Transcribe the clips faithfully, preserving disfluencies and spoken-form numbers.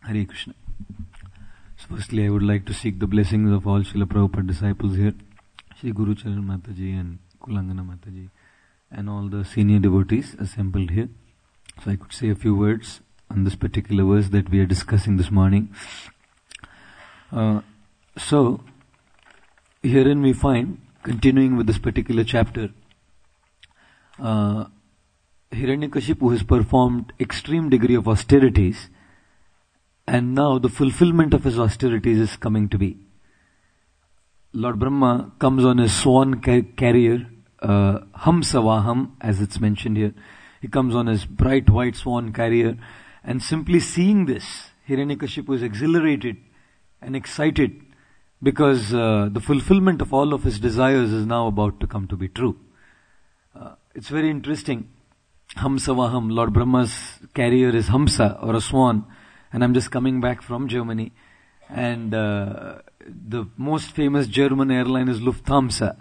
Hare Krishna. So firstly, I would like to seek the blessings of all Srila Prabhupada disciples here, Shri Guru Charan Mataji and Kulangana Mataji, and all the senior devotees assembled here. So I could say a few words on this particular verse that we are discussing this morning. Uh, so, herein we find, continuing with this particular chapter, uh, Hiranyakashipu has performed extreme degree of austerities, and now the fulfillment of his austerities is coming to be. Lord Brahma comes on his swan car- carrier, uh, Hamsavaham, as it's mentioned here. He comes on his bright white swan carrier, and simply seeing this, Hiranyakashipu is exhilarated and excited because uh, the fulfillment of all of his desires is now about to come to be true. Uh, it's very interesting. Hamsavaham, Lord Brahma's carrier is Hamsa, or a swan, and I'm just coming back from Germany, and uh, the most famous German airline is Lufthansa,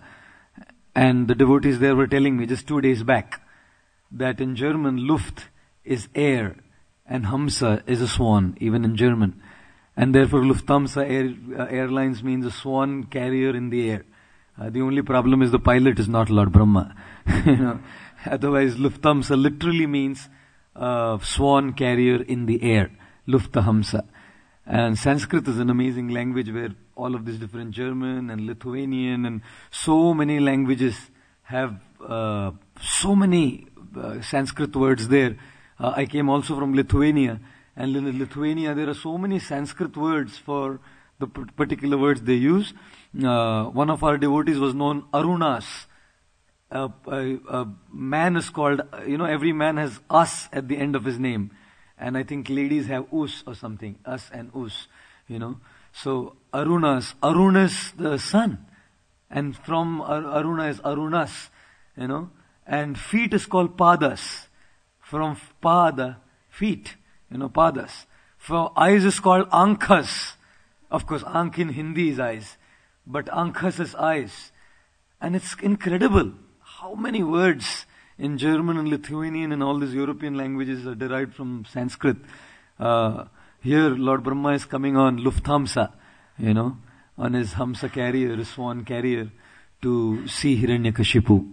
and the devotees there were telling me just two days back that in German, Luft is air, and Hamsa is a swan, even in German. And therefore Lufthansa Air, uh, Airlines means a swan carrier in the air. Uh, the only problem is the pilot is not Lord Brahma. you know, otherwise Lufthansa literally means uh, swan carrier in the air, Lufthansa. And Sanskrit is an amazing language where all of these different German and Lithuanian and so many languages have uh, so many uh, Sanskrit words there. Uh, I came also from Lithuania. And in Lithuania, there are so many Sanskrit words for the particular words they use. Uh, one of our devotees was known Arunas. Uh, a, a man is called, you know, every man has us at the end of his name. And I think ladies have us or something, us and us, you know. So Arunas, Arun is the sun. And from Ar- Aruna is Arunas, you know. And feet is called Padas. From Pada, feet. You know, padas. For eyes is called ankhas. Of course, ankh in Hindi is eyes. But ankhas is eyes. And it's incredible how many words in German and Lithuanian and all these European languages are derived from Sanskrit. Uh, here, Lord Brahma is coming on Lufthansa, you know, on his Hamsa carrier, his swan carrier, to see Hiranyakashipu.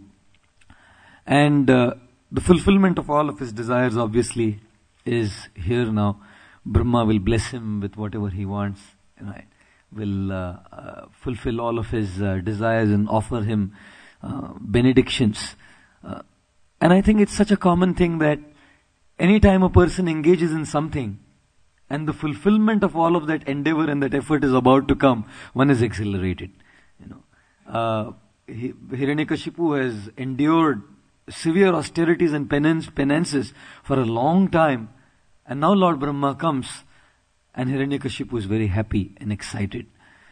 And uh, the fulfillment of all of his desires, obviously, is here now. Brahma will bless him with whatever he wants, right? Will uh, uh, fulfill all of his uh, desires and offer him uh, benedictions. Uh, and I think it's such a common thing that anytime a person engages in something and the fulfillment of all of that endeavor and that effort is about to come, one is exhilarated. You know, uh, he, Hiranyakashipu has endured severe austerities and penance, penances for a long time, and now Lord Brahma comes, and Hiranyakashipu is very happy and excited.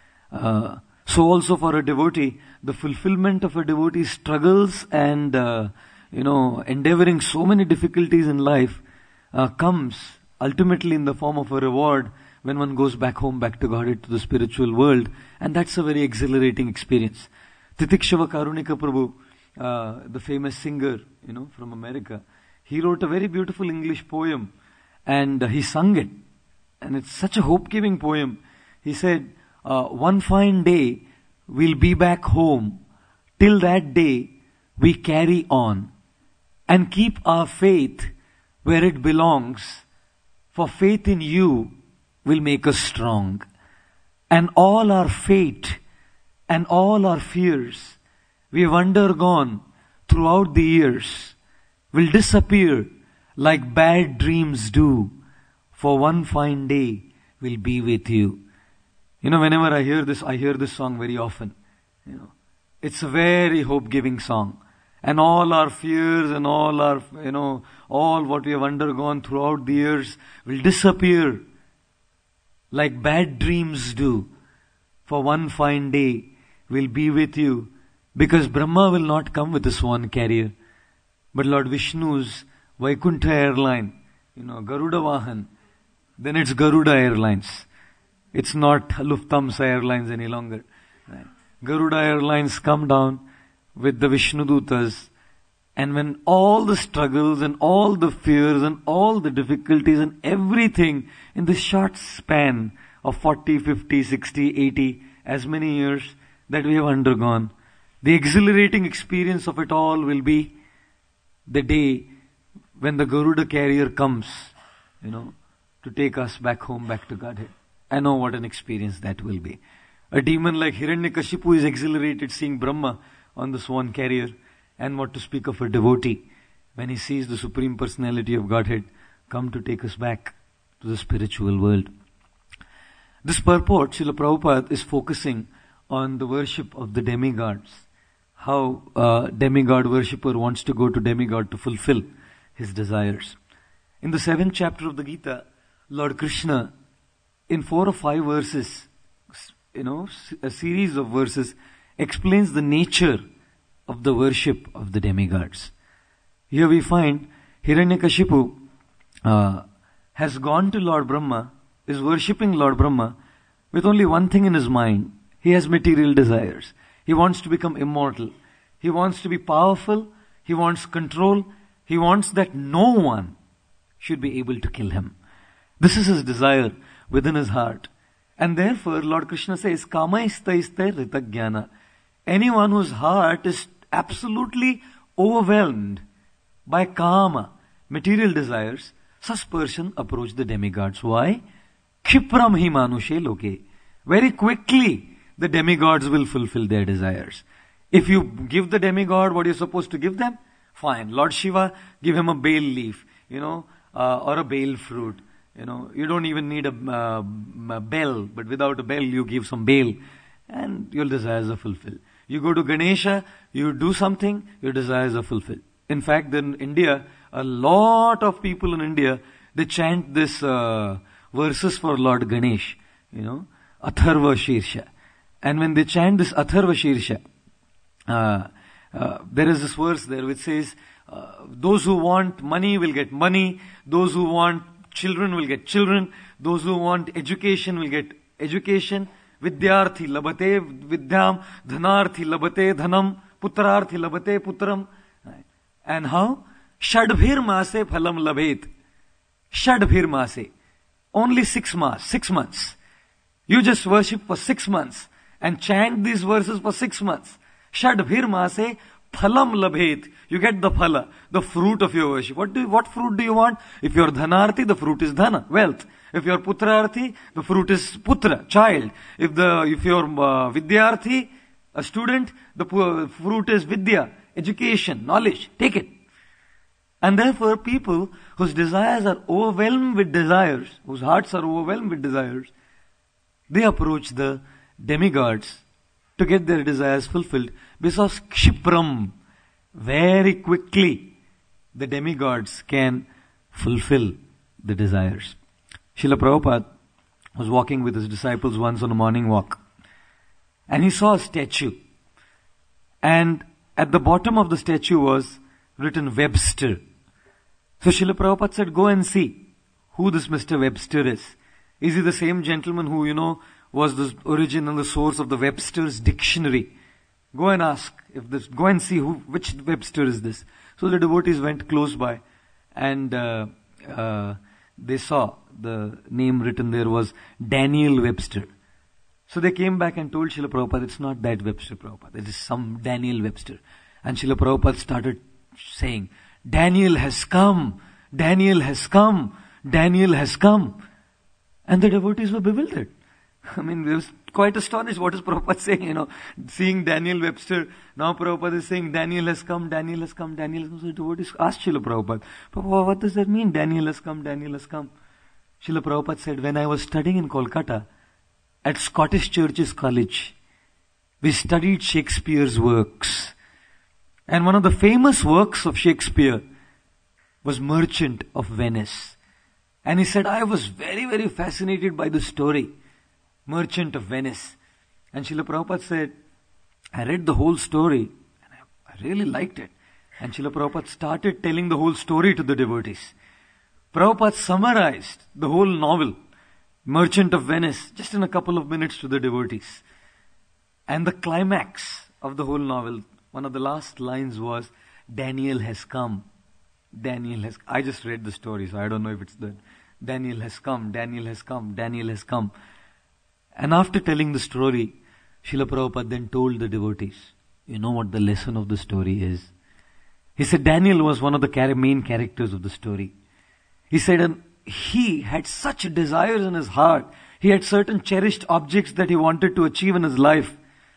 Uh, so also for a devotee, the fulfillment of a devotee's struggles and uh, you know endeavoring so many difficulties in life uh, comes ultimately in the form of a reward when one goes back home, back to Godhead, to the spiritual world, and that's a very exhilarating experience. Titikshava Karunika Prabhu, Uh, the famous singer, you know, from America, he wrote a very beautiful English poem, and uh, he sung it, and it's such a hope-giving poem. He said, uh, one fine day we'll be back home. Till that day we carry on and keep our faith where it belongs, for faith in you will make us strong, and all our fate and all our fears we have undergone throughout the years will disappear like bad dreams do, for one fine day will be with you. You know, whenever I hear this, I hear this song very often. You know, it's a very hope-giving song. And all our fears and all our, you know, all what we have undergone throughout the years will disappear like bad dreams do, for one fine day will be with you. Because Brahma will not come with a swan carrier, but Lord Vishnu's Vaikuntha airline, you know, Garuda Vahan, then it's Garuda Airlines. It's not Lufthansa Airlines any longer. Right? Garuda Airlines come down with the Vishnu Dutas And when all the struggles and all the fears and all the difficulties and everything in this short span of forty, fifty, sixty, eighty, as many years that we have undergone, the exhilarating experience of it all will be the day when the Garuda carrier comes, you know, to take us back home, back to Godhead. I know what an experience that will be. A demon like Hiranyakashipu is exhilarated seeing Brahma on the swan carrier. And what to speak of a devotee when he sees the Supreme Personality of Godhead come to take us back to the spiritual world. This purport, Srila Prabhupada is focusing on the worship of the demigods. How a demigod worshipper wants to go to demigod to fulfill his desires. In the seventh chapter of the Gita, Lord Krishna, in four or five verses, you know, a series of verses, explains the nature of the worship of the demigods. Here we find Hiranyakashipu uh, has gone to Lord Brahma, is worshipping Lord Brahma with only one thing in his mind. He has material desires. He wants to become immortal. He wants to be powerful. He wants control. He wants that no one should be able to kill him. This is his desire within his heart. And therefore Lord Krishna says, Kama istaiste ritagyana. Anyone whose heart is absolutely overwhelmed by kama, material desires, such person approach the demigods. Why? Kshipram hi manushe loke. Very quickly, the demigods will fulfill their desires. If you give the demigod what you're supposed to give them, fine. Lord Shiva, give him a bael leaf, you know, uh, or a bael fruit. You know, you don't even need a, uh, a bell, but without a bell, you give some bael, and your desires are fulfilled. You go to Ganesha, you do something, your desires are fulfilled. In fact, in India, a lot of people in India, they chant this uh, verses for Lord Ganesh, you know, Atharva Shirsha. And when they chant this Atharva Shirsha, uh, uh, there is this verse there which says, uh, those who want money will get money, those who want children will get children, those who want education will get education, Vidyarthi labate vidyam, dhanarthi labate dhanam, putrarthi labate putram. And how? Shadbhir maase phalam labet. Shadbhir maase. Only six months, six months. You just worship for six months and chant these verses for six months. Shadbhir maase phalam labhet. You get the phala, the fruit of your worship. What do you, what fruit do you want? If you're dhanarthi, the fruit is dhana, wealth. If you're putrarthi, the fruit is putra, child. If the if you're uh, vidyarthi, a student, the fruit is vidya, education, knowledge. Take it. And therefore, people whose desires are overwhelmed with desires, whose hearts are overwhelmed with desires, they approach the demigods to get their desires fulfilled. Because kshipram, very quickly, the demigods can fulfill the desires. Srila Prabhupada was walking with his disciples once on a morning walk. And he saw a statue. And at the bottom of the statue was written Webster. So Srila Prabhupada said, go and see who this Mister Webster is. Is he the same gentleman who, you know, was the origin and the source of the Webster's dictionary? Go and ask if this, go and see who, which Webster is this. So the devotees went close by and uh, uh, they saw the name written there was Daniel Webster. So they came back and told Srila Prabhupada, it's not that Webster, Prabhupada. It is some Daniel Webster. And Srila Prabhupada started saying, Daniel has come, Daniel has come, Daniel has come. And the devotees were bewildered. I mean, they were quite astonished. What is Prabhupada saying? You know, seeing Daniel Webster. Now Prabhupada is saying, Daniel has come, Daniel has come, Daniel has come. So the devotees asked Srila Prabhupada, Prabhupada, what does that mean? Daniel has come, Daniel has come. Srila Prabhupada said, when I was studying in Kolkata, at Scottish Churches College, we studied Shakespeare's works. And one of the famous works of Shakespeare was Merchant of Venice. And he said, I was very, very fascinated by the story, Merchant of Venice. And Srila Prabhupada said, I read the whole story and I, I really liked it. And Srila Prabhupada started telling the whole story to the devotees. Prabhupada summarized the whole novel, Merchant of Venice, just in a couple of minutes to the devotees. And the climax of the whole novel, one of the last lines was, Daniel has come. Daniel has, I just read the story, so I don't know if it's the, Daniel has come, Daniel has come, Daniel has come. And after telling the story, Srila Prabhupada then told the devotees, you know what the lesson of the story is? He said Daniel was one of the main characters of the story. He said and he had such desires in his heart. He had certain cherished objects that he wanted to achieve in his life.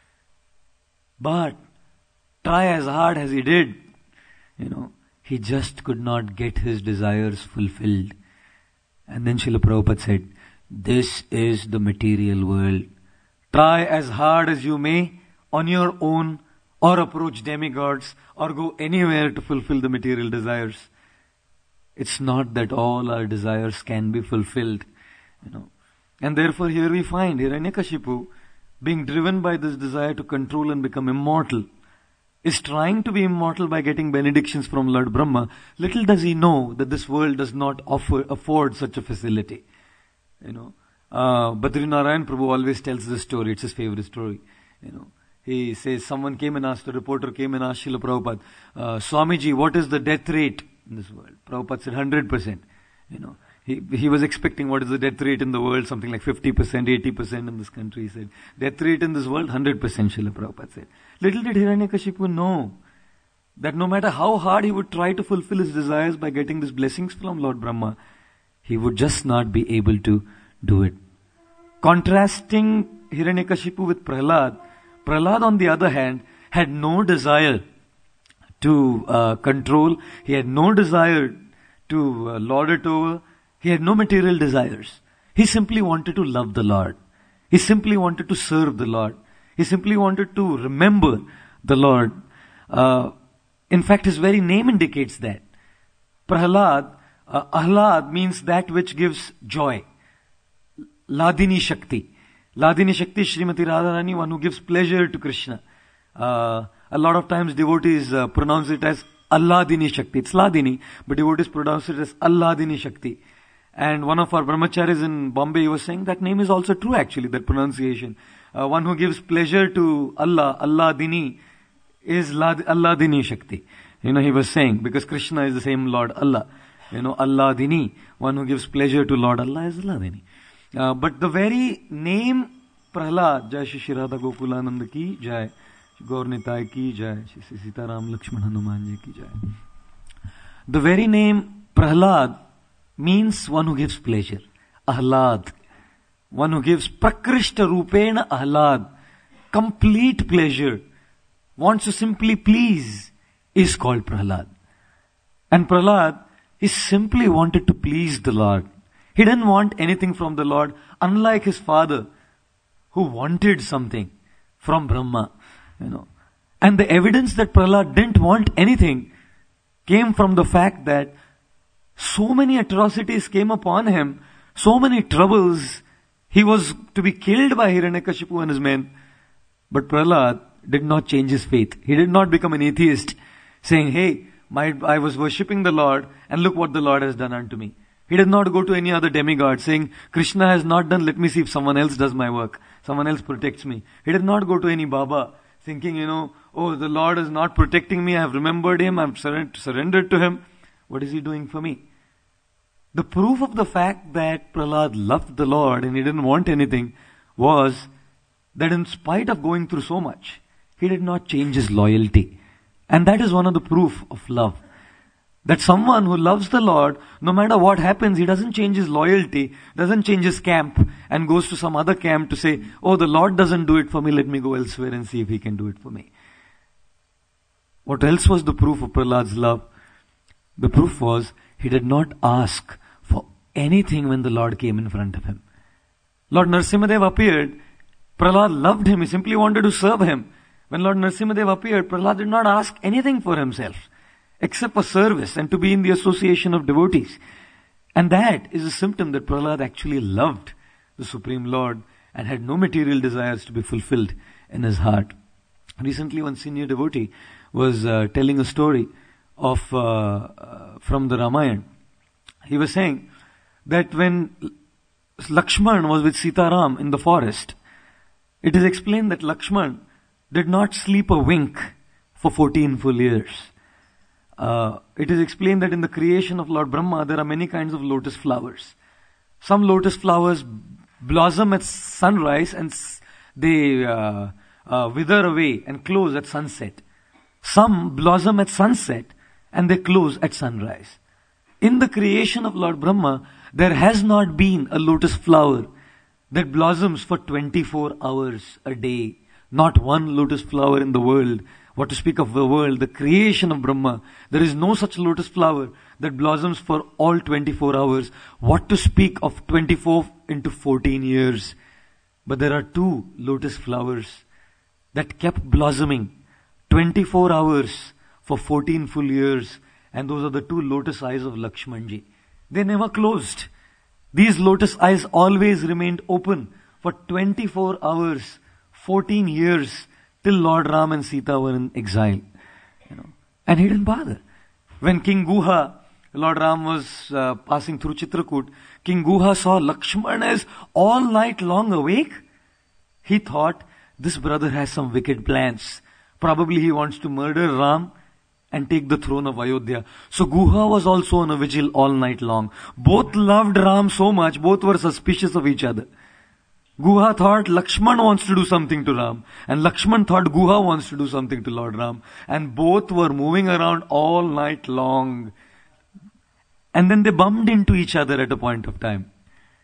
But try as hard as he did, you know, he just could not get his desires fulfilled. And then Srila Prabhupada said, this is the material world. Try as hard as you may on your own, or approach demigods, or go anywhere to fulfill the material desires. It's not that all our desires can be fulfilled, you know. And therefore here we find Hiranyakashipu, being driven by this desire to control and become immortal, is trying to be immortal by getting benedictions from Lord Brahma. Little does he know that this world does not offer, afford such a facility. You know, uh, Badri Narayan Prabhu always tells this story. It's his favorite story. You know, he says someone came and asked, a reporter came and asked Srila Prabhupada, uh, Swamiji, what is the death rate in this world? Prabhupada said one hundred percent. You know, he he was expecting what is the death rate in the world, something like fifty percent, eighty percent in this country. He said, death rate in this world, one hundred percent, Srila Prabhupada said. Little did Hiranyakashipu know that no matter how hard he would try to fulfill his desires by getting these blessings from Lord Brahma, he would just not be able to do it. Contrasting Hiranyakashipu with Prahlad, Prahlad on the other hand had no desire to uh, control, he had no desire to uh, lord it over, he had no material desires. He simply wanted to love the Lord. He simply wanted to serve the Lord. He simply wanted to remember the Lord. Uh, in fact, his very name indicates that. Prahlad, uh, Ahlad means that which gives joy. Ladini Shakti. Ladini Shakti, Srimati Radharani, one who gives pleasure to Krishna. Uh, a lot of times devotees uh, pronounce it as Alladini Shakti. It's Ladini, but devotees pronounce it as Alladini Shakti. And one of our brahmacharis in Bombay, he was saying that name is also true actually, that pronunciation. Uh, one who gives pleasure to Allah, Alladini, is Lad- Alladini Shakti. You know, he was saying, because Krishna is the same Lord Allah. You know, Alladini, one who gives pleasure to Lord Allah is Alladini. Uh, but the very name Prahlad, Jai Shri Radha Gokulananda ki Jai, Gaur Nitai ki Jai, Shri Sita Ram Lakshman Hanuman ji ki Jai. The very name Prahlad means one who gives pleasure. Ahlad. One who gives Prakrishta Rupena Ahlad. Complete pleasure. Wants to simply please is called Prahlad. And Prahlad, he simply wanted to please the Lord. He didn't want anything from the Lord, unlike his father, who wanted something from Brahma, you know. And the evidence that Prahlad didn't want anything came from the fact that so many atrocities came upon him, so many troubles. He was to be killed by Hiranyakashipu and his men. But Prahlad did not change his faith. He did not become an atheist, saying, hey, my, I was worshipping the Lord, and look what the Lord has done unto me. He did not go to any other demigod saying, Krishna has not done, let me see if someone else does my work. Someone else protects me. He did not go to any Baba thinking, you know, oh, the Lord is not protecting me. I have remembered him. I have surrendered to him. What is he doing for me? The proof of the fact that Prahlad loved the Lord and he didn't want anything was that in spite of going through so much, he did not change his loyalty. And that is one of the proof of love. That someone who loves the Lord, no matter what happens, he doesn't change his loyalty, doesn't change his camp and goes to some other camp to say, oh, the Lord doesn't do it for me, let me go elsewhere and see if he can do it for me. What else was the proof of Prahlad's love? The proof was he did not ask for anything when the Lord came in front of him. Lord Narasimhadev appeared, Prahlad loved him, he simply wanted to serve him. When Lord Narasimhadev appeared, Prahlad did not ask anything for himself, except for service and to be in the association of devotees. And that is a symptom that Prahlad actually loved the Supreme Lord and had no material desires to be fulfilled in his heart. Recently, one senior devotee was uh, telling a story of uh, uh, from the Ramayana. He was saying that when Lakshman was with Sitaram in the forest, it is explained that Lakshman did not sleep a wink for fourteen full years. uh, it is explained that in the creation of Lord Brahma, there are many kinds of lotus flowers. Some lotus flowers blossom at sunrise and s- they uh, uh, wither away and close at sunset. Some blossom at sunset and they close at sunrise. In the creation of Lord Brahma, there has not been a lotus flower that blossoms for twenty-four hours a day. Not one lotus flower in the world. What to speak of the world, the creation of Brahma. There is no such lotus flower that blossoms for all twenty-four hours. What to speak of twenty-four into fourteen years. But there are two lotus flowers that kept blossoming twenty-four hours for fourteen full years. And those are the two lotus eyes of Lakshmanji. They never closed. These lotus eyes always remained open for twenty-four hours, fourteen years, till Lord Ram and Sita were in exile. You know, and he didn't bother. When King Guha, Lord Ram was uh, passing through Chitrakoot, King Guha saw Lakshmana is all night long awake. He thought, this brother has some wicked plans. Probably he wants to murder Ram and take the throne of Ayodhya. So Guha was also on a vigil all night long. Both loved Ram so much, both were suspicious of each other. Guha thought Lakshman wants to do something to Ram, and Lakshman thought Guha wants to do something to Lord Ram, and both were moving around all night long. And then they bumped into each other at a point of time.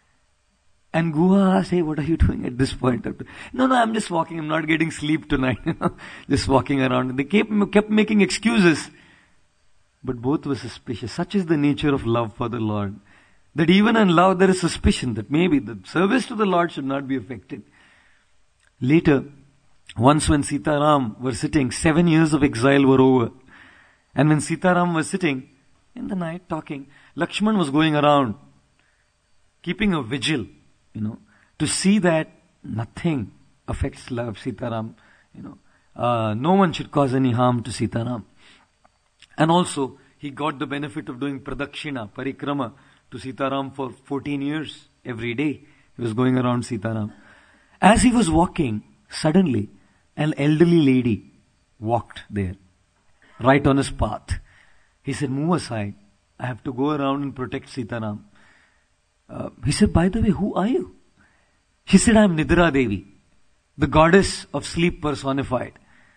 And Guha asked, hey, what are you doing at this point of time? No, no, I'm just walking, I'm not getting sleep tonight. Just walking around. And they kept, kept making excuses. But both were suspicious. Such is the nature of love for the Lord, that even in love there is suspicion that maybe the service to the Lord should not be affected. Later, once when Sita Ram were sitting, seven years of exile were over. And when Sita Ram was sitting in the night talking, Lakshman was going around, keeping a vigil, you know, to see that nothing affects love, Sita Ram, you know, uh, no one should cause any harm to Sita Ram. And also, he got the benefit of doing pradakshina, parikrama, to Sita Ram for fourteen years. Every day he was going around Sita Ram. As he was walking, suddenly an elderly lady walked there, right on his path. He said, move aside. I have to go around and protect Sita Ram. Uh, he said, by the way, who are you? She said, I am Nidra Devi, the goddess of sleep personified.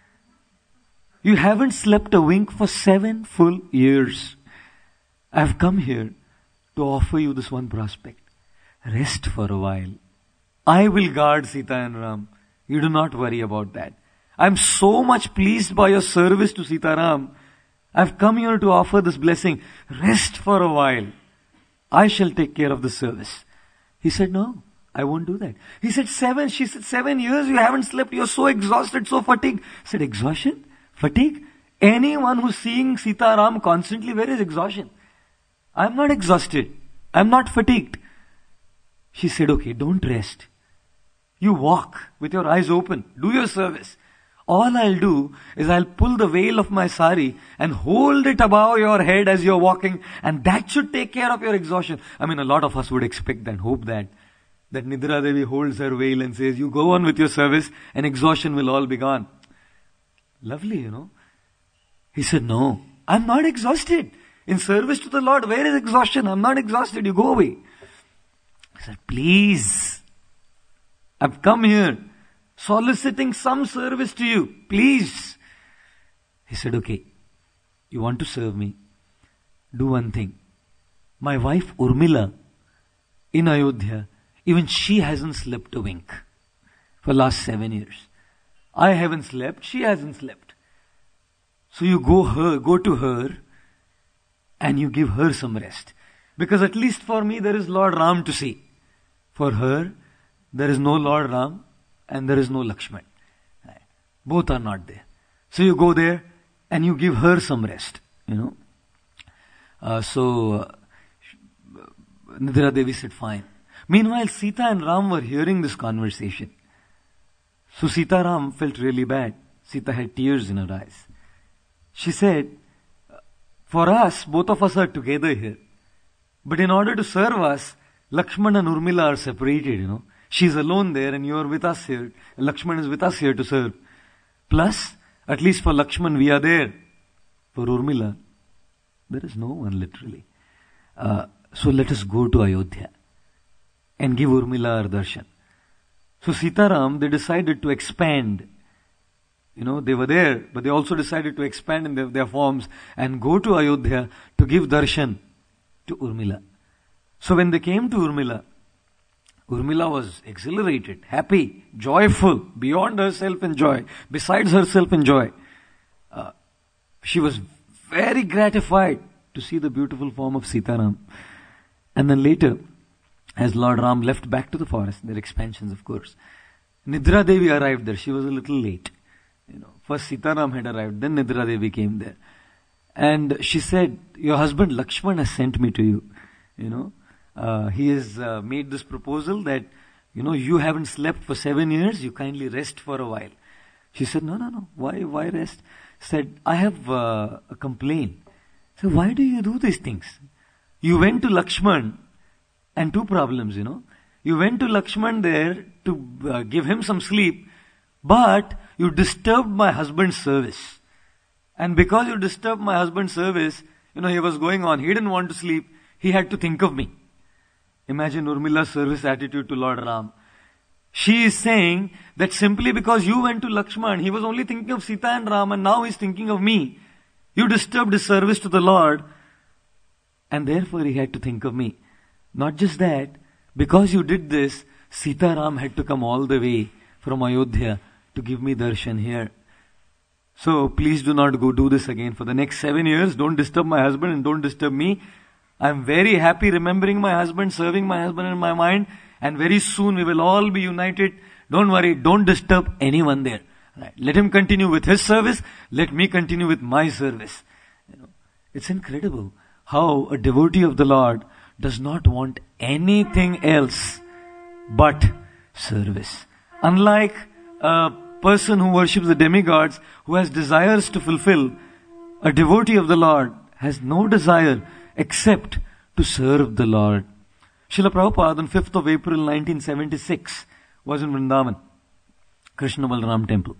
You haven't slept a wink for seven full years. I have come here to offer you this one prospect. Rest for a while. I will guard Sita and Ram. You do not worry about that. I am so much pleased by your service to Sita Ram. I have come here to offer this blessing. Rest for a while. I shall take care of the service. He said, no, I won't do that. He said, seven. She said, seven years you haven't slept. You're so exhausted, so fatigued. He said, exhaustion? Fatigue? Anyone who's seeing Sita Ram constantly, where is exhaustion? I'm not exhausted. I'm not fatigued. She said, okay, don't rest. You walk with your eyes open. Do your service. All I'll do is I'll pull the veil of my sari and hold it above your head as you're walking, and that should take care of your exhaustion. I mean, a lot of us would expect that, hope that, that Nidra Devi holds her veil and says, you go on with your service and exhaustion will all be gone. Lovely, you know. He said, no, I'm not exhausted. In service to the Lord, where is exhaustion? I'm not exhausted. You go away. He said, please, I've come here soliciting some service to you. Please. He said, okay, you want to serve me? Do one thing. My wife Urmila in Ayodhya, even she hasn't slept a wink for last seven years. I haven't slept, she hasn't slept. So you go her, go to her and you give her some rest. Because at least for me there is Lord Ram to see. For her, there is no Lord Ram and there is no Lakshman. Both are not there. So you go there and you give her some rest. You know. Uh, so uh, Nidra Devi said, fine. Meanwhile, Sita and Ram were hearing this conversation. So Sita Ram felt really bad. Sita had tears in her eyes. She said, for us, both of us are together here. But in order to serve us, Lakshman and Urmila are separated, you know. She's alone there and you're with us here. Lakshman is with us here to serve. Plus, at least for Lakshman we are there. For Urmila, There is no one, literally. Uh, so let us go to Ayodhya and give Urmila our darshan. So Sitaram, they decided to expand. You know, they were there, but they also decided to expand in their, their forms and go to Ayodhya to give darshan to Urmila. So when they came to Urmila, Urmila was exhilarated, happy, joyful, beyond herself in joy, besides herself in joy. Uh, she was very gratified to see the beautiful form of Sitaram. And then later, as Lord Ram left back to the forest, their expansions of course, Nidra Devi arrived there. She was a little late. You know, first Sitaram had arrived, then Nidra Devi came there. And she said, your husband Lakshman has sent me to you. You know, uh, he has uh, made this proposal that, you know, you haven't slept for seven years, you kindly rest for a while. She said, no, no, no, why, why rest? Said, I have uh, a complaint. So why do you do these things? You went to Lakshman, and two problems, you know. You went to Lakshman there to uh, give him some sleep, but you disturbed my husband's service. And because you disturbed my husband's service, you know, he was going on, he didn't want to sleep, he had to think of me. Imagine Urmila's service attitude to Lord Ram. She is saying that simply because you went to Lakshman, he was only thinking of Sita and Ram, and now he's thinking of me. You disturbed his service to the Lord, and therefore he had to think of me. Not just that, because you did this, Sita Ram had to come all the way from Ayodhya to give me darshan here. So please do not go do this again. For the next seven years, don't disturb my husband and don't disturb me. I'm very happy remembering my husband, serving my husband in my mind, and very soon we will all be united. Don't worry, don't disturb anyone there. Right. Let him continue with his service, let me continue with my service. You know, it's incredible how a devotee of the Lord does not want anything else but service. Unlike a person who worships the demigods, who has desires to fulfill, a devotee of the Lord has no desire except to serve the Lord. Srila Prabhupada on fifth of April nineteen seventy-six was in Vrindavan, Krishna Balram temple.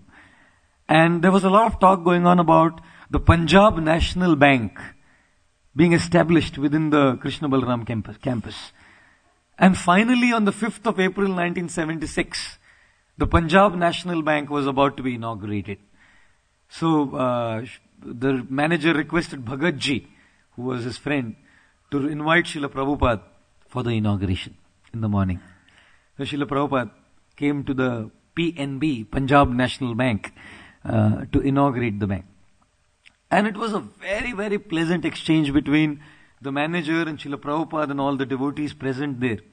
And there was a lot of talk going on about the Punjab National Bank being established within the Krishna Balram campus. campus. And finally on the fifth of April nineteen seventy-six, the Punjab National Bank was about to be inaugurated. So uh, the manager requested Bhagat Ji, who was his friend, to invite Srila Prabhupada for the inauguration in the morning. So Srila Prabhupada came to the P N B, Punjab National Bank, uh, to inaugurate the bank. And it was a very, very pleasant exchange between the manager and Srila Prabhupada and all the devotees present there.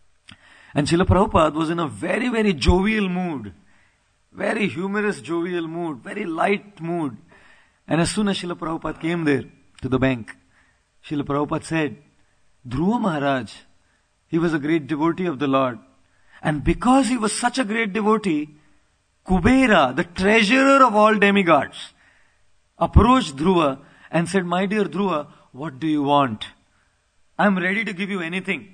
And Srila Prabhupada was in a very, very jovial mood. Very humorous, jovial mood. Very light mood. And as soon as Srila Prabhupada came there to the bank, Srila Prabhupada said, Dhruva Maharaj, he was a great devotee of the Lord. And because he was such a great devotee, Kubera, the treasurer of all demigods, approached Dhruva and said, my dear Dhruva, what do you want? I am ready to give you anything.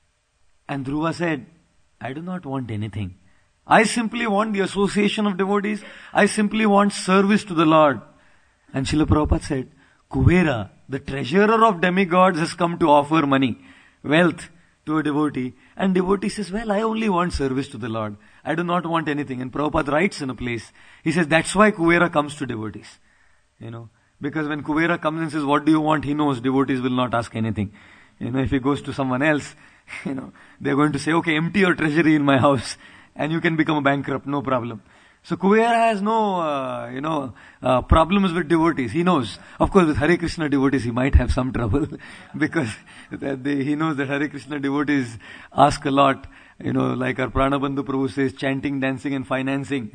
And Dhruva said, I do not want anything. I simply want the association of devotees. I simply want service to the Lord. And Srila Prabhupada said, Kubera, the treasurer of demigods, has come to offer money, wealth to a devotee. And devotee says, well, I only want service to the Lord. I do not want anything. And Prabhupada writes in a place, he says, that's why Kubera comes to devotees. You know, because when Kubera comes and says, what do you want? He knows devotees will not ask anything. You know, if he goes to someone else, you know, they're going to say, okay, empty your treasury in my house and you can become a bankrupt, no problem. So Kubera has no, uh, you know, uh, problems with devotees. He knows. Of course, with Hare Krishna devotees, he might have some trouble because that they, he knows that Hare Krishna devotees ask a lot. You know, like our Pranabandhu Prabhu says, chanting, dancing and financing.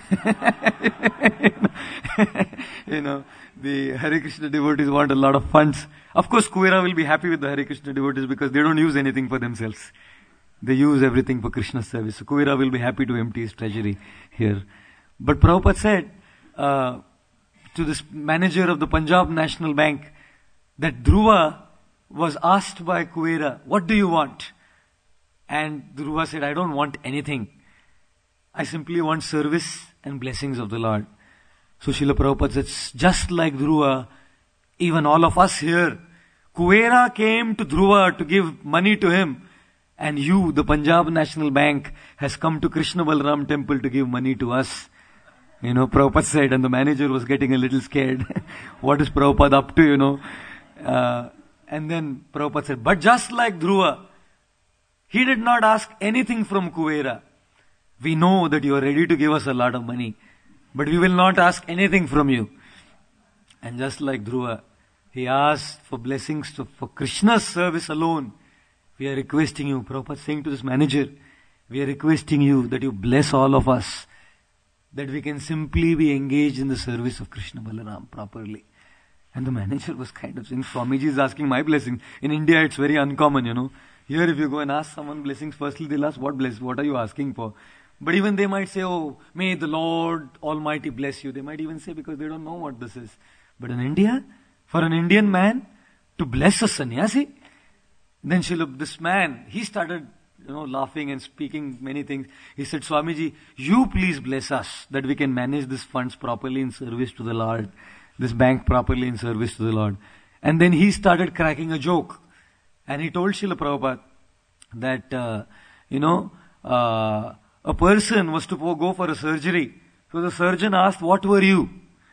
You know, the Hare Krishna devotees want a lot of funds. Of course, Kubera will be happy with the Hare Krishna devotees because they don't use anything for themselves. They use everything for Krishna's service. So Kubera will be happy to empty his treasury here. But Prabhupada said uh, to this manager of the Punjab National Bank that Dhruva was asked by Kubera, what do you want? And Dhruva said, I don't want anything. I simply want service and blessings of the Lord. So Srila Prabhupada said, just like Dhruva, Even all of us here, Kuvera came to Dhruva to give money to him. And you, the Punjab National Bank, has come to Krishna Balaram temple to give money to us. You know, Prabhupada said, and the manager was getting a little scared. What is Prabhupada up to, you know? Uh, and then Prabhupada said, but just like Dhruva, he did not ask anything from Kuvera. We know that you are ready to give us a lot of money, but we will not ask anything from you. And just like Dhruva, he asked for blessings to, for Krishna's service alone. We are requesting you, Prabhupada saying to this manager, we are requesting you that you bless all of us, that we can simply be engaged in the service of Krishna Balaram properly. And the manager was kind of saying, Swamiji is asking my blessing. In India it's very uncommon, you know. Here if you go and ask someone blessings, firstly they'll ask, what bless, what are you asking for? But even they might say, oh, may the Lord Almighty bless you. They might even say, because they don't know what this is. But in India, for an Indian man to bless a sannyasi, then Srila, this man, he started, you know, laughing and speaking many things. He said, Swamiji, you please bless us that we can manage these funds properly in service to the Lord, this bank properly in service to the Lord. And then he started cracking a joke. And he told Srila Prabhupada that, uh, you know, uh, a person was to go for a surgery. So the surgeon asked, what were you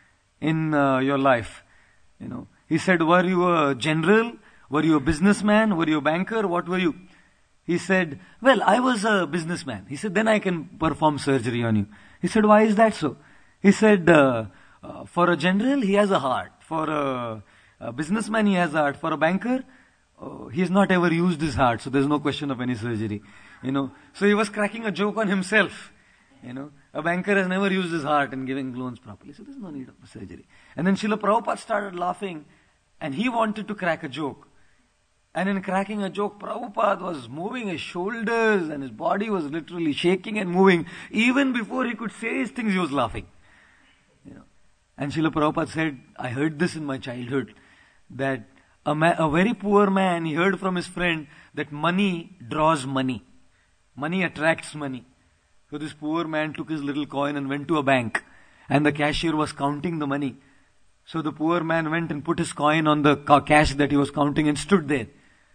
in uh, your life? You know, he said, were you a general? Were you a businessman? Were you a banker? What were you? He said, well, I was a businessman. He said, then I can perform surgery on you. He said, why is that so? He said, uh, uh, for a general, he has a heart. For a, a businessman, he has a heart. For a banker, uh, he has not ever used his heart. So there's no question of any surgery. You know, so he was cracking a joke on himself. You know, a banker has never used his heart in giving loans properly. So there's no need of surgery. And then Srila Prabhupada started laughing and he wanted to crack a joke. And in cracking a joke, Prabhupada was moving his shoulders and his body was literally shaking and moving. Even before he could say his things, he was laughing. You know, and Srila Prabhupada said, I heard this in my childhood, that a, ma- a very poor man, he heard from his friend that money draws money. Money attracts money. So this poor man took his little coin and went to a bank. And the cashier was counting the money. So the poor man went and put his coin on the ca- cash that he was counting and stood there.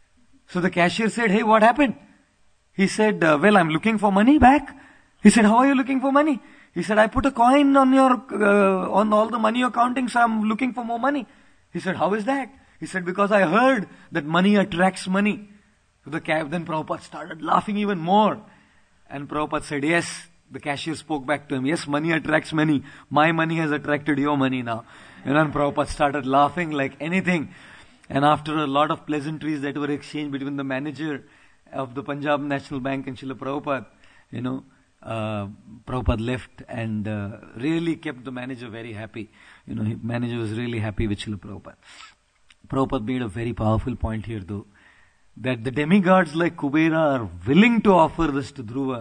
So the cashier said, hey, what happened? He said, uh, well, I'm looking for money back. He said, how are you looking for money? He said, I put a coin on your, uh, on all the money you're counting, so I'm looking for more money. He said, how is that? He said, because I heard that money attracts money. So the ca- then Prabhupada started laughing even more. And Prabhupada said, yes, the cashier spoke back to him, yes, money attracts money. My money has attracted your money now. And then Prabhupada started laughing like anything. And after a lot of pleasantries that were exchanged between the manager of the Punjab National Bank and Srila Prabhupada, you know, uh, Prabhupada left and uh, really kept the manager very happy. You know, the manager was really happy with Srila Prabhupada. Prabhupada made a very powerful point here though, that the demigods like Kubera are willing to offer this to Dhruva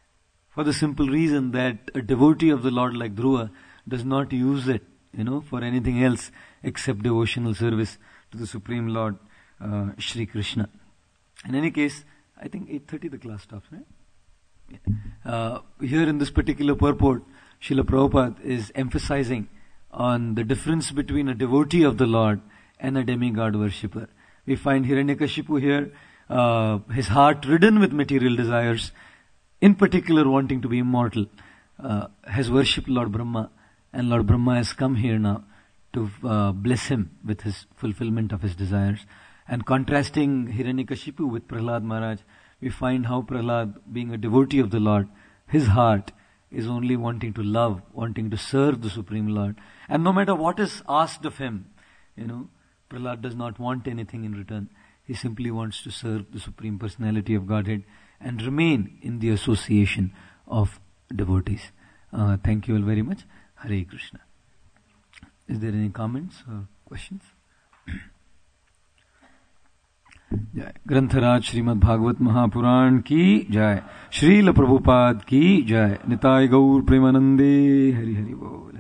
for the simple reason that a devotee of the Lord like Dhruva does not use it, you know, for anything else except devotional service to the Supreme Lord, uh, Shri Krishna. In any case, I think eight thirty the class stops, right? Yeah. Uh, here in this particular purport, Srila Prabhupada is emphasizing on the difference between a devotee of the Lord and a demigod worshipper. We find Hiranyakashipu here, uh, his heart ridden with material desires, in particular wanting to be immortal, uh, has worshipped Lord Brahma, and Lord Brahma has come here now to uh, bless him with his fulfillment of his desires. And contrasting Hiranyakashipu with Prahlad Maharaj, we find how Prahlad, being a devotee of the Lord, his heart is only wanting to love, wanting to serve the Supreme Lord. And no matter what is asked of him, you know, Prahlad does not want anything in return. He simply wants to serve the Supreme Personality of Godhead and remain in the association of devotees. Uh, thank you all very much. Hare Krishna. Is there any comments or questions? जय ग्रंथराज श्रीमद् भागवत महापुराण की जय, श्रील प्रभुपाद की जय, निताय गौर प्रेमानंदे, हरि हरि बोल.